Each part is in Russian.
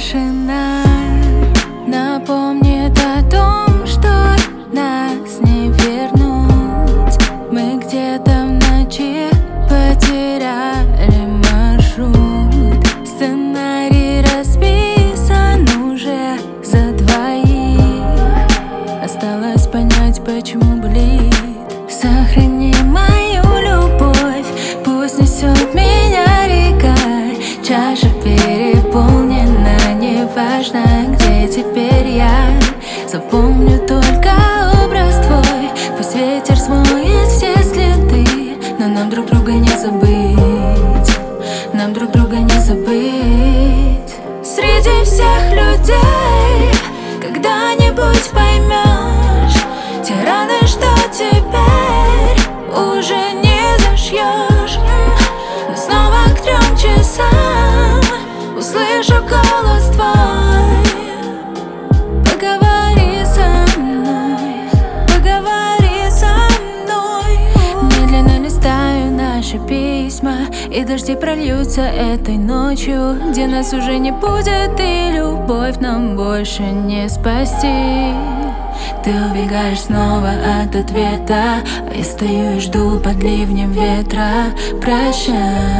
Тишина напомнит о том, что нас не вернуть. Мы где-то в ночи потеряли маршрут. Сценарий расписан уже за двоих. Осталось понять, почему болит. Сохрани мою любовь, пусть несет меня река. Чаша переполнена, неважно, где теперь я. Запомню только образ твой, пусть ветер смоет все следы. Но нам друг друга не забыть, нам друг друга не забыть. Среди всех людей когда-нибудь поймешь те раны, что теперь уже не зашьешь. Но снова к 3 часам услышу голос твой. Поговори со мной, поговори со мной. Медленно листаю наши письма, и дожди прольются этой ночью, где нас уже не будет, и любовь нам больше не спасти. Ты убегаешь снова от ответа, а я стою и жду под ливнем ветра. Прощай,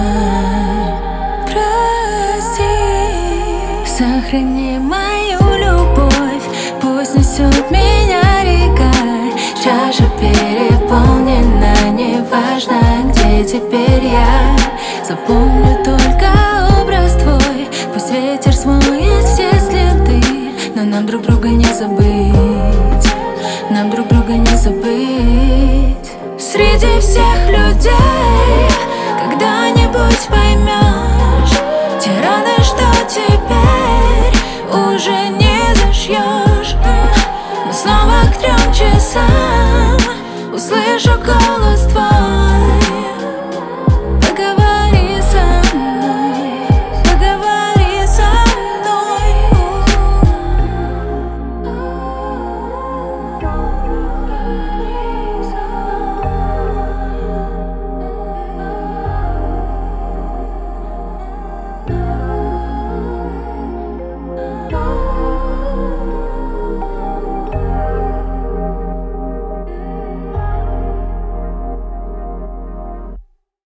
прости. Сохрани мою любовь, пусть несет меня река. Чаша переполнена, неважно, где теперь я. Запомню только образ твой, пусть ветер смоет все следы. Но нам друг друга не забыть, нам друг друга не забыть. Среди всех людей когда-нибудь поймешь те раны, что теперь уже не зашьешь. Но снова к 3 часам услышу голос твой.